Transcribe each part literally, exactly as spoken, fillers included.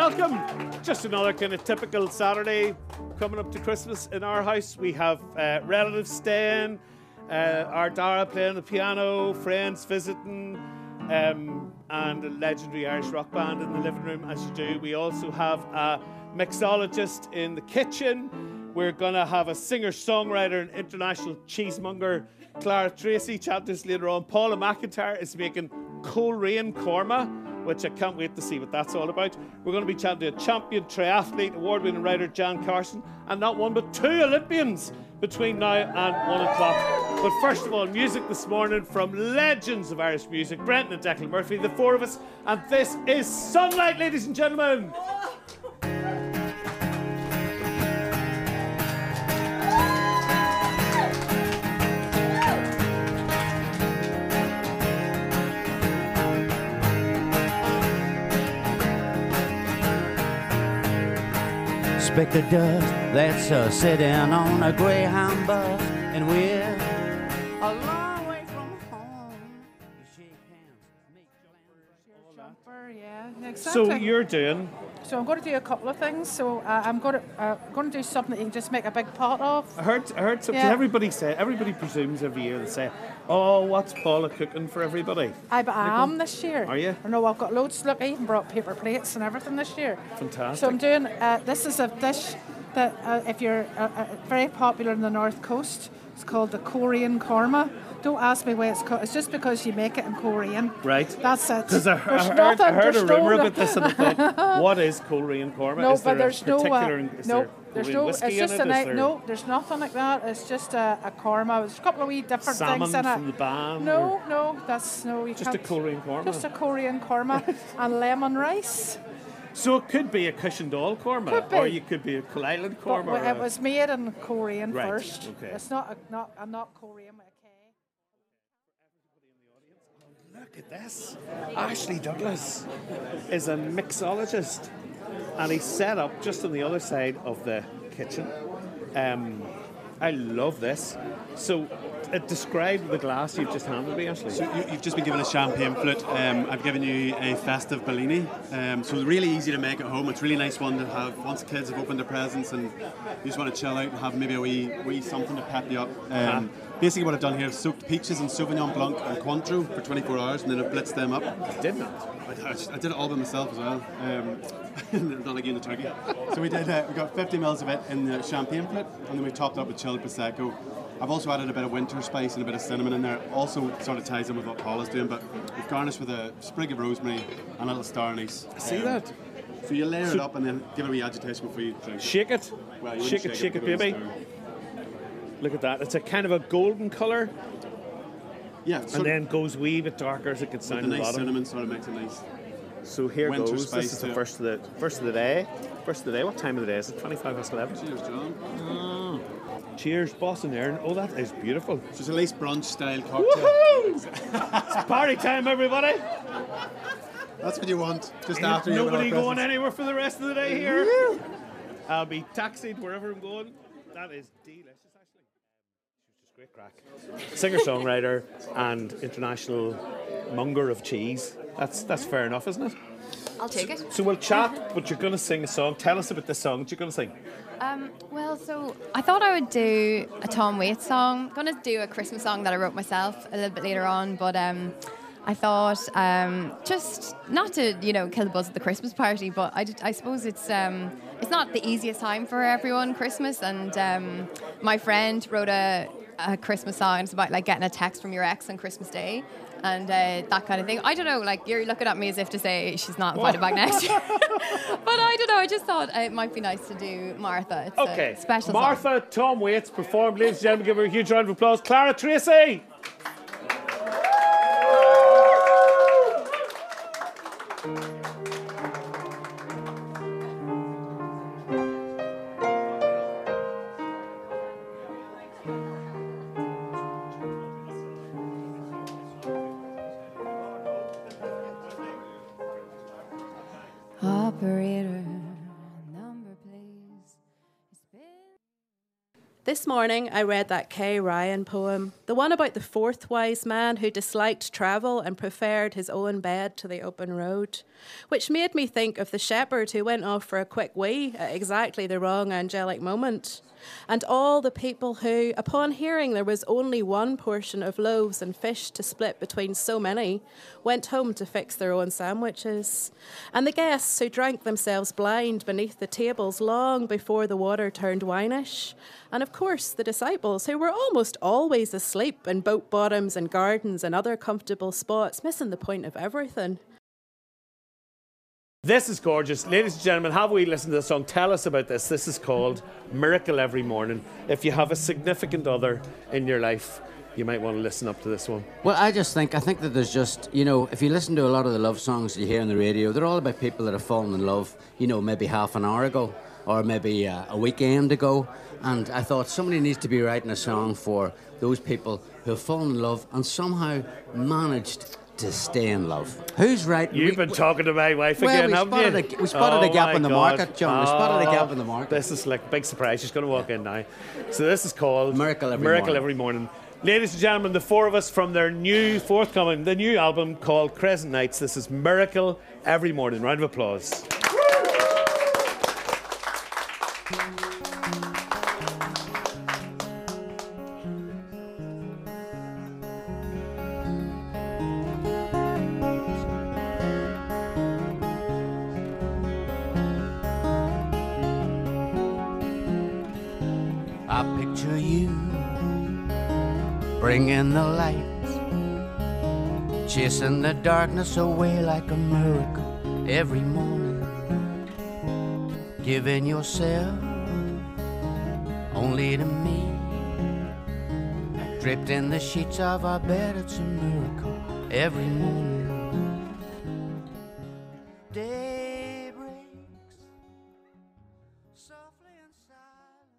welcome. Just another kind of typical Saturday coming up to Christmas in our house. We have uh, relatives staying, uh, our Dara playing the piano, friends visiting, um, and a legendary Irish rock band in the living room, as you do. We also have a mixologist in the kitchen. We're going to have a singer-songwriter and international cheesemonger, Clara Tracy, chat to us later on. Paula McIntyre is making Coleraine korma, which I can't wait to see what that's all about. We're going to be chatting to a champion triathlete, award-winning writer Jan Carson, and not one but two Olympians between now and one o'clock. But first of all, music this morning from legends of Irish music, Brenton and Declan Murphy, the four of us, and this is Sunlight, ladies and gentlemen. Speck of dust that's uh, sitting on a Greyhound bus, and we're a long way from home. You shake hands, make Jumper, yeah, exactly. So you're doing... So I'm going to do a couple of things. So uh, I'm going to uh, going to do something that you can just make a big pot of. I heard, I heard something. Yeah. Everybody say, everybody presumes every year they say, "Oh, what's Paula cooking for everybody?" I, but I am this year. Are you? I know I've got loads. Look, I even brought paper plates and everything this year. Fantastic. So I'm doing. Uh, this is a dish that, uh, if you're uh, uh, very popular in the North Coast, it's called the Coleraine korma. Don't ask me why it's called. It's just because you make it in Coleraine. Right. That's it. Because I, I There's heard, nothing, I heard a there's no- rumour about this and I thought, what is Coleraine korma? No, is there but there's a no. particular, Uh, is no, there there's Coleraine no. whiskey It's in just it? a Is night. there No, there's nothing like that. It's just a, a korma. There's a couple of wee different salmon things in it. from the ban? No, or no, that's no. You just a can't. Coleraine korma? Just a Coleraine korma and lemon rice. So it could be a Cushendall korma, Could be. or you could be a Cool Island But korma. or it a- was made in Coleraine Right, first. okay. It's not a not a not Coleraine with a K. Look at this. Ashley Douglas is a mixologist, and he's set up just on the other side of the kitchen. Um, I love this. So, uh, describe the glass you've just handed me, Ashley. So you, you've just been given a champagne flute. Um, I've given you a festive Bellini. Um, so really easy to make at home. It's a really nice one to have once the kids have opened their presents and you just want to chill out and have maybe a wee, wee something to pep you up. Um, Uh-huh. Basically what I've done here is soaked peaches in Sauvignon Blanc and Cointreau for twenty-four hours and then I've blitzed them up. Did not. I, I, I did it all by myself as well. Um, not again the turkey. So we did. Uh, we got fifty mils of it in the champagne flute, and then we topped it up with chilled prosecco. I've also added a bit of winter spice and a bit of cinnamon in there. Also, sort of ties in with what Paula's doing, but we've garnished with a sprig of rosemary and a little star anise. See Um, that? So you layer So- it up and then give it a wee agitation before you drink. Shake it. Well, you shake wouldn't it, shake it, give a baby. stir. Look at that. It's a kind of a golden colour, Yeah, and sort then goes wee bit darker as it gets of down the to the nice bottom. cinnamon sort of makes it nice. So here Winter goes. spice This is the too. first of the first of the day. First of the day. What time of the day is it? Twenty-five past eleven. Cheers, John. Cheers, Boston Aaron. Oh, that is beautiful. So it's a nice brunch style cocktail. Woohoo! It's party time, everybody. That's what you want just Ain't after you nobody have our going presents. anywhere for the rest of the day here. I'll be taxied wherever I'm going. That is delicious, actually. She's just great crack. Singer-songwriter and international monger of cheese. That's that's fair enough, isn't it? I'll take it. So we'll chat, but you're going to sing a song. Tell us about this song that you're going to sing. Um, well, so I thought I would do a Tom Waits song. I'm going to do a Christmas song that I wrote myself a little bit later on, but um, I thought um, just not to, you know, kill the buzz at the Christmas party, but I, I suppose it's um, it's not the easiest time for everyone, Christmas, and um, my friend wrote a, a Christmas song. It's about like getting a text from your ex on Christmas Day. And uh, that kind of thing. I don't know, like, you're looking at me as if to say she's not invited back next year. But I don't know, I just thought it might be nice to do Martha. It's Okay. a special song. Martha, Tom Waits performed. Ladies and gentlemen, give her a huge round of applause. Clara Tracy. Operator, number please. It's been... This morning I read that Kay Ryan poem, The one about the fourth wise man who disliked travel and preferred his own bed to the open road, which made me think of the shepherd who went off for a quick wee at exactly the wrong angelic moment, and all the people who, upon hearing there was only one portion of loaves and fish to split between so many, went home to fix their own sandwiches, and the guests who drank themselves blind beneath the tables long before the water turned winish, and of course the disciples who were almost always asleep in boat bottoms and gardens and other comfortable spots, missing the point of everything. This is gorgeous. Ladies and gentlemen, have we listened to the song? Tell us about this. This is called Miracle Every Morning. If you have a significant other in your life, you might want to listen up to this one. Well, I just think, I think that there's just, you know, if you listen to a lot of the love songs you hear on the radio, they're all about people that have fallen in love, you know, maybe half an hour ago or maybe uh, a weekend ago. And I thought somebody needs to be writing a song for those people who have fallen in love and somehow managed to stay in love. Who's right? You've been talking to my wife well, again, we haven't spotted you? A, we spotted oh a gap in the God. market, John. We spotted a gap in the market. This is like a big surprise. She's going to walk in now. So this is called Miracle Every Miracle Morning. Every Morning. Ladies and gentlemen, the four of us from their new forthcoming, the new album called Crescent Nights. This is Miracle Every Morning. Round of applause. I picture you bringing the light, chasing the darkness away like a miracle every morning, giving yourself only to me, draped in the sheets of our bed. It's a miracle every morning. Day breaks softly and silent.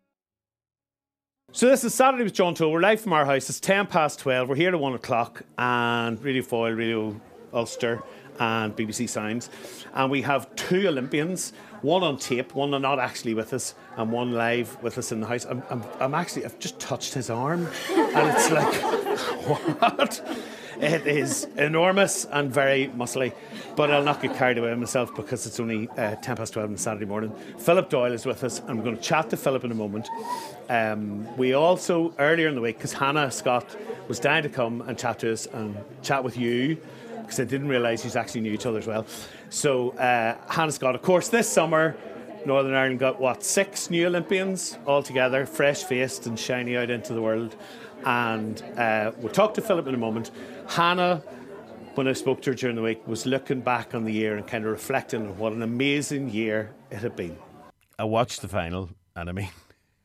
So this is Saturday with John Toll. We're live from our house. It's ten past twelve. We're here at one o'clock, and Radio Foyle, Radio Ulster, and B B C Sounds, and we have two Olympians, one on tape, one not actually with us, and one live with us in the house. I'm, I'm, I'm actually, I've just touched his arm, and it's like, what? It is enormous and very muscly, but I'll not get carried away with myself because it's only uh, ten past twelve on Saturday morning. Philip Doyle is with us, and we're going to chat to Philip in a moment. Um, we also, earlier in the week, because Hannah Scott was dying to come and chat to us and chat with you, because I didn't realise you actually knew each other as well. So uh, Hannah Scott, of course, this summer, Northern Ireland got, what, six new Olympians altogether, fresh-faced and shiny out into the world. And uh, we'll talk to Philip in a moment. Hannah, when I spoke to her during the week, was looking back on the year and kind of reflecting on what an amazing year it had been. I watched the final, and I mean,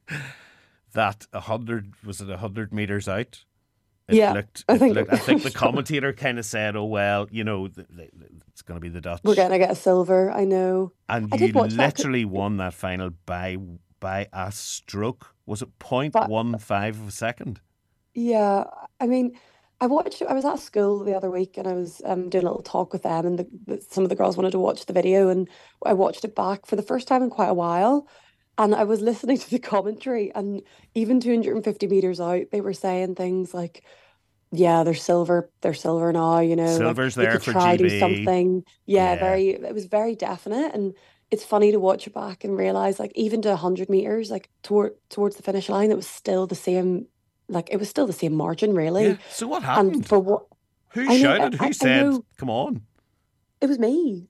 that one hundred, was it one hundred metres out? It yeah, looked, I it think looked, I think the commentator kind of said, "Oh well, you know, th- th- it's going to be the Dutch. we're gonna get a silver." I know. And I you did watch that. literally won that final by by a stroke. Was it point one five of a second? Yeah, I mean, I watched. I was at school the other week, and I was um, doing a little talk with them, and the, the, some of the girls wanted to watch the video, and I watched it back for the first time in quite a while, and I was listening to the commentary, and even two hundred fifty meters out, they were saying things like, "Yeah, they're silver. They're silver now. You know, Silver's like, there we could for try G B. do something." Yeah, Yeah. very. It was very definite, and it's funny to watch it back and realize, like, even to one hundred meters, like toward towards the finish line, it was still the same. Like, it was still the same margin, really. Yeah. So what happened? And for what? Who I know, shouted? I- Who I said, know. "Come on"? It was me.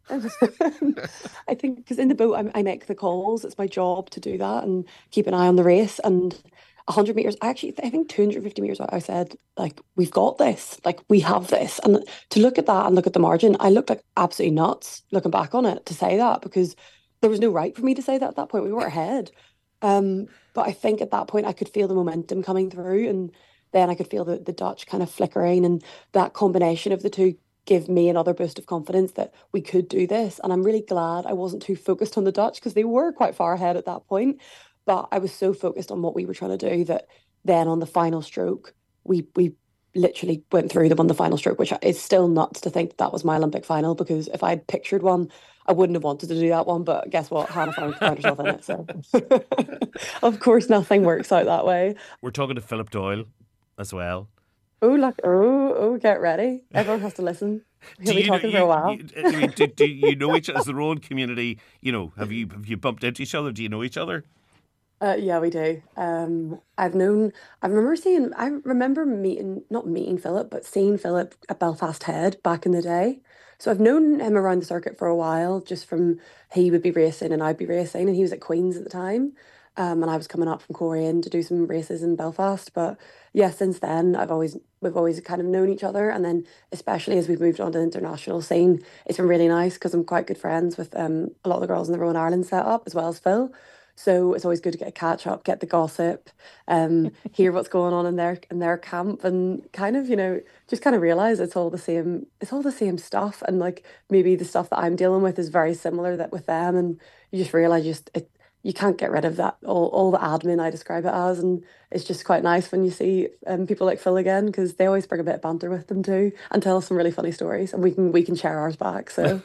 I think because in the boat, I, I make the calls. It's my job to do that and keep an eye on the race. And one hundred meters, actually, I think two hundred fifty meters, I said, like, we've got this. Like, we have this. And to look at that and look at the margin, I looked like absolutely nuts looking back on it to say that, because there was no right for me to say that at that point. We were ahead. Um, but I think at that point, I could feel the momentum coming through. And then I could feel the, the Dutch kind of flickering, and that combination of the two give me another boost of confidence that we could do this. And I'm really glad I wasn't too focused on the Dutch, because they were quite far ahead at that point. But I was so focused on what we were trying to do that then on the final stroke, we we literally went through them on the final stroke, which is still nuts to think that, that was my Olympic final, because if I'd pictured one, I wouldn't have wanted to do that one. But guess what? Hannah found, found herself in it. So, of course, nothing works out that way. We're talking to Philip Doyle, as well. Oh, look! Oh, oh, get ready! Everyone has to listen. He'll Do be you know, talking you, for a while. you- I mean, do, do you know each as the Rowan community? You know, have you have you bumped into each other? Do you know each other? Uh, yeah, we do. Um, I've known. I remember seeing. I remember meeting, not meeting Philip, but seeing Philip at Belfast Head back in the day. So I've known him around the circuit for a while, just from he would be racing and I'd be racing, and he was at Queen's at the time. Um, and I was coming up from Coleraine to do some races in Belfast. But yeah, since then I've always we've always kind of known each other, and then especially as we've moved on to the international scene, it's been really nice because I'm quite good friends with um a lot of the girls in the Rowan Ireland setup as well as Phil. So it's always good to get a catch up, get the gossip, um, hear what's going on in their in their camp, and kind of, you know, just kind of realize it's all the same. It's all the same stuff, and like maybe the stuff that I'm dealing with is very similar that with them, and you just realize just it. You can't get rid of that all all the admin I describe it as, and it's just quite nice when you see um, people like Phil again because they always bring a bit of banter with them too and tell us some really funny stories, and we can we can share ours back. So.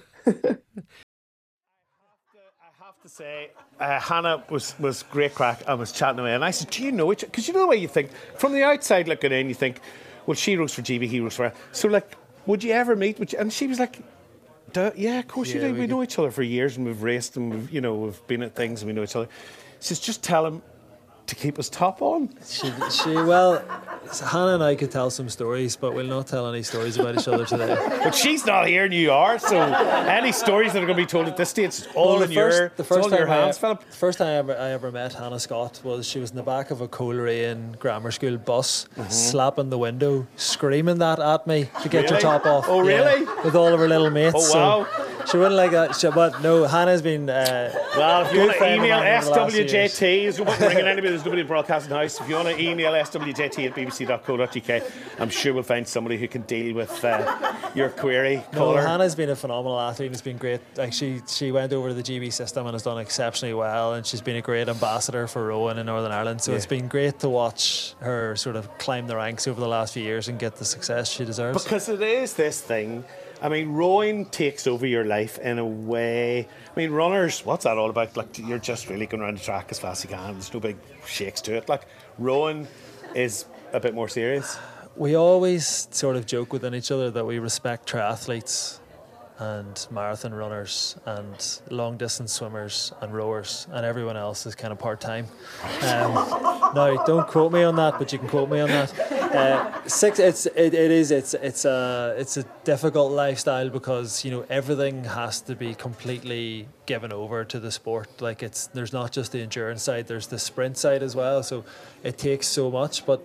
I have to say, uh, Hannah was, was great crack. I was chatting away, and I said, "Do you know each?" Because you know the way you think from the outside looking in, you think, "Well, she rows for G B, he rows for her." So, like, would you ever meet? Would you? And she was like, Duh, "Yeah, of course Yeah, you do. we We could- know each other for years, and we've raced, and we've, you know, we've been at things, and we know each other." She says, "Just tell him to keep his top on." She, she, well, Hannah and I could tell some stories, but we'll not tell any stories about each other today. But she's not here, and you are. So, any stories that are going to be told at this stage, it's all Well, in your, the it's first all in your time I- hands, Philip. The first time I ever, I ever met Hannah Scott was she was in the back of a Coleraine grammar school bus, slapping the window, screaming that at me to get your Really? top off. Oh, Yeah, really? with all of her little mates. Oh, wow. So she wouldn't like that. She, but no, Hannah's been. Uh, Well, if you good want to friend of email mine over the last few S W J T, years. there's nobody ringing anybody, there's nobody in Broadcasting House. If you want to email S W J T at b b c dot co dot u k, I'm sure we'll find somebody who can deal with uh, your query. No, Call her. Hannah's been a phenomenal athlete and it's been great. Like she, she went over to the G B system and has done exceptionally well, and she's been a great ambassador for Rowan in Northern Ireland. So Yeah. it's been great to watch her sort of climb the ranks over the last few years and get the success she deserves. Because it is this thing. I mean, rowing takes over your life in a way. I mean, runners, what's that all about? Like, you're just really going around the track as fast as you can. There's no big shakes to it. Like, rowing is a bit more serious. We always sort of joke within each other that we respect triathletes and marathon runners and long distance swimmers and rowers, and everyone else is kind of part time. Um, now, don't quote me on that, but you can quote me on that. Uh, six, it's it, it is it's it's a it's a difficult lifestyle because you know everything has to be completely given over to the sport. Like it's there's not just the endurance side, there's the sprint side as well. So it takes so much, but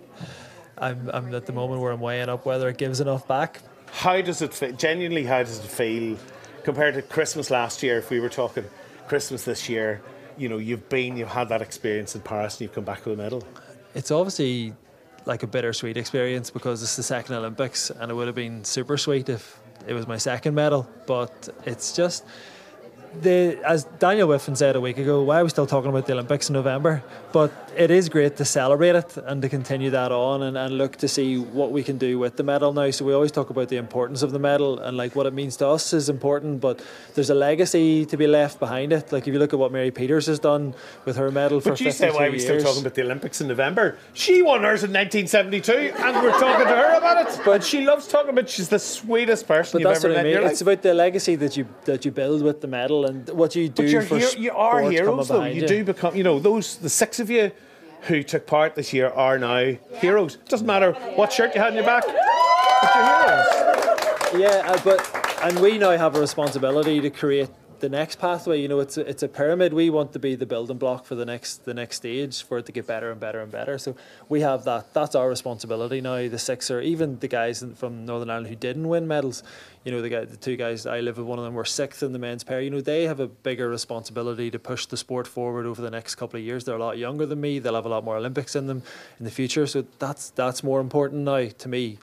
I'm I'm at the moment where I'm weighing up whether it gives enough back. How does it feel? Genuinely, how does it feel compared to Christmas last year? If we were talking Christmas this year, you know, you've been, you've had that experience in Paris and you've come back with a medal. It's obviously like a bittersweet experience because it's the second Olympics, and it would have been super sweet if it was my second medal. But it's just the as Daniel Whiffen said a week ago, why are we still talking about the Olympics in November? But it is great to celebrate it and to continue that on and, and look to see what we can do with the medal now. So we always talk about the importance of the medal and like what it means to us is important, but there's a legacy to be left behind it. Like if you look at what Mary Peters has done with her medal for But you say, why are we still years. talking about the Olympics in November? She won hers in nineteen seventy-two and we're talking to her about it. But she loves talking about it. She's the sweetest person But you've that's ever what I met in mean. your It's life. about the legacy that you that you build with the medal and what you do But you're for hero, you are sport heroes, coming though. behind You do become, you know, those, the six of you who took part this year are now heroes. It doesn't matter what shirt you had on your back, but you're heroes. Yeah, uh, but and we now have a responsibility to create the next pathway. You know, it's a, it's a pyramid. We want to be the building block for the next the next stage for it to get better and better and better. So we have that. That's our responsibility now. The six or even the guys in- from Northern Ireland who didn't win medals. You know, the guy, the two guys I live with, one of them were sixth in the men's pair. You know, they have a bigger responsibility to push the sport forward over the next couple of years. They're a lot younger than me. They'll have a lot more Olympics in them in the future. So that's that's more important now to me.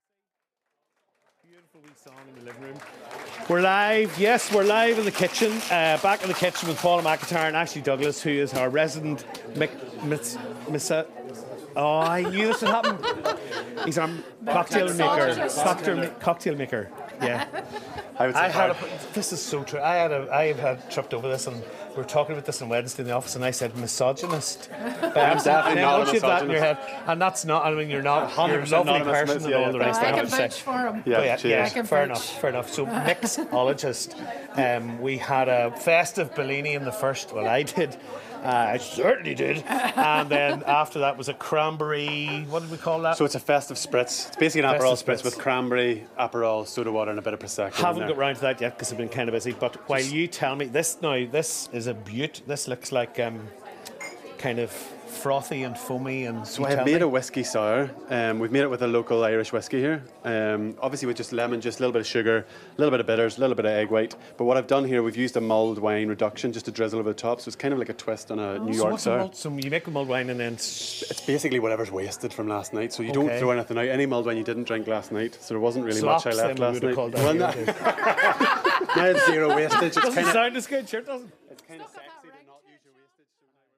Beautiful wee song in the living room. We're live, yes, we're live in the kitchen, uh, back in the kitchen with Paula McIntyre and Ashley Douglas, who is our resident mic, miss, miss, uh, oh, I knew this would happen. He's our cocktail maker, cocktail, cocktail maker, yeah. I would say I had a, hard. this is so true. I had a, I had tripped over this, and we were talking about this on Wednesday in the office, and I said misogynist. I'm definitely not a Once you have that in your misogynist. head, and that's not. I mean, you're not. You're a one hundred percent lovely not a person misogynist, and yeah, all the yeah. rest. I I can would say. vouch for him. Yeah, Oh, yeah, cheers. yeah, I can fair vouch. enough, fair enough. So mixologist, um, we had a festive Bellini in the first. Well, I did. Uh, I certainly did. And then after that was a cranberry. What did we call that? So it's a festive spritz. It's basically an Festive Aperol spritz spritz. with cranberry, Aperol, soda water, and a bit of prosecco. in Haven't there. got round to that yet because I've been kind of busy. But while you tell me this now, this is a beaut. This looks like um, kind of frothy and foamy. And So I have made a whiskey sour. Um, we've made it with a local Irish whiskey here. Um, obviously with just lemon, just a little bit of sugar, a little bit of bitters, a little bit of egg white. But what I've done here, we've used a mulled wine reduction just to drizzle over the top. So it's kind of like a twist on a New So York what's a sour. mulled- So you make a mulled wine and then s- It's basically whatever's wasted from last night. So you Okay. don't throw anything out. Any mulled wine you didn't drink last night. So there wasn't really slops, much I left then we last would have night. called that Well, here, no- too. now it's zero wastage. It's Doesn't kind of sound as good, sure it doesn't. it's kind of sexy to not use your wastage.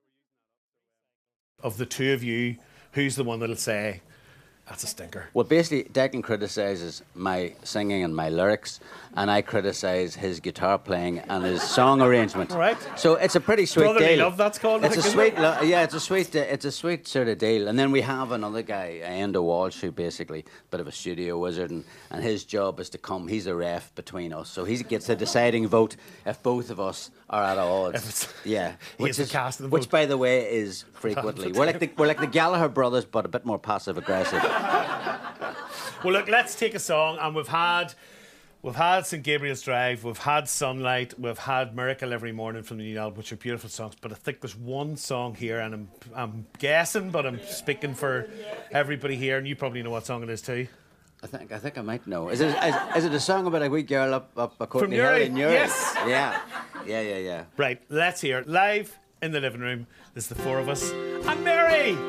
Of the two of you, who's the one that'll say that's a stinker? Well, basically, Declan criticises my singing and my lyrics, and I criticise his guitar playing and his song arrangement. Right. So it's a pretty sweet Brotherly deal. love, that's called, It's I a think, sweet, isn't it? lo- yeah, it's a sweet, uh, it's a sweet sort of deal. And then we have another guy, Enda Walsh, who basically bit of a studio wizard, and, and his job is to come. He's a ref between us, so he gets the deciding vote if both of us are at odds. If it's- yeah, he which is the is cast of the which, vote. by the way, is frequently we're like the we're like the Gallagher brothers, but a bit more passive aggressive. Well, look, let's take a song, and we've had we've had Saint Gabriel's Drive, we've had Sunlight, we've had Miracle Every Morning from the new album, which are beautiful songs. But I think there's one song here, and I'm I'm guessing, but I'm speaking for everybody here, and you probably know what song it is too. I think I think I might know. Is it is, is it a song about a wee girl up up a Courtney Hill Newry? in Newry? Yes. Yeah. Yeah, yeah, yeah. Right, let's hear it live in the living room. There's the four of us and Mary.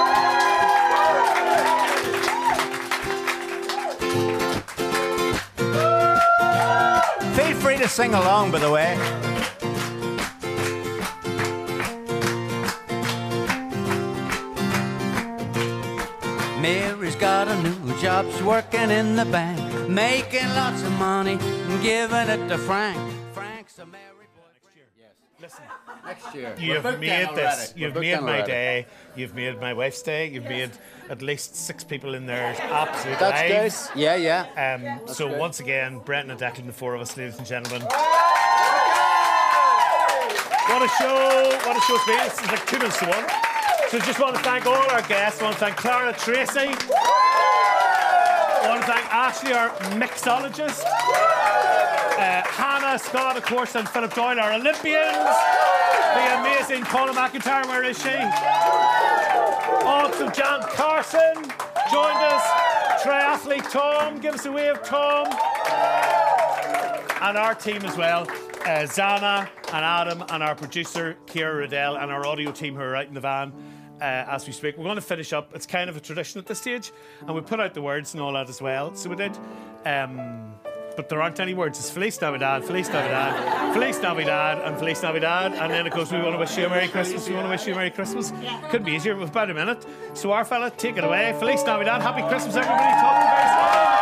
Feel free to sing along, by the way. Mary's got a new job, she's working in the bank, making lots of money and giving it to Frank. Frank's a married boy. Listen, Next year. you've made this. You've We're made booked in my already. day. You've made my wife's day. You've made at least six people in their absolute That's lives. good. Yeah, yeah. Um, so good. once again, Brenton and Declan, the four of us, ladies and gentlemen. What a show! What a show it's been. This is like two minutes to one. So just want to thank all our guests. I want to thank Clara Tracy. I want to thank Ashley, our mixologist. Uh, Hannah, Scott, of course, and Philip Doyle, our Olympians. The amazing Paula McIntyre, where is she? Also, Jan Carson joined us. Triathlete Tom, give us a wave, Tom. And our team as well, uh, Zana and Adam, and our producer, Ciara Riddell, and our audio team who are out in the van uh, as we speak. We're going to finish up. It's kind of a tradition at this stage, and we put out the words and all that as well. So we did. Um, but there aren't any words. It's Feliz Navidad, Feliz Navidad, Feliz Navidad, and Feliz Navidad. And then, of course, we want to wish you a Merry Christmas. We want to wish you a Merry Christmas. Couldn't be easier. We've about a minute. So, our fella, take it away. Feliz Navidad. Happy Christmas, everybody. Talk to you very soon.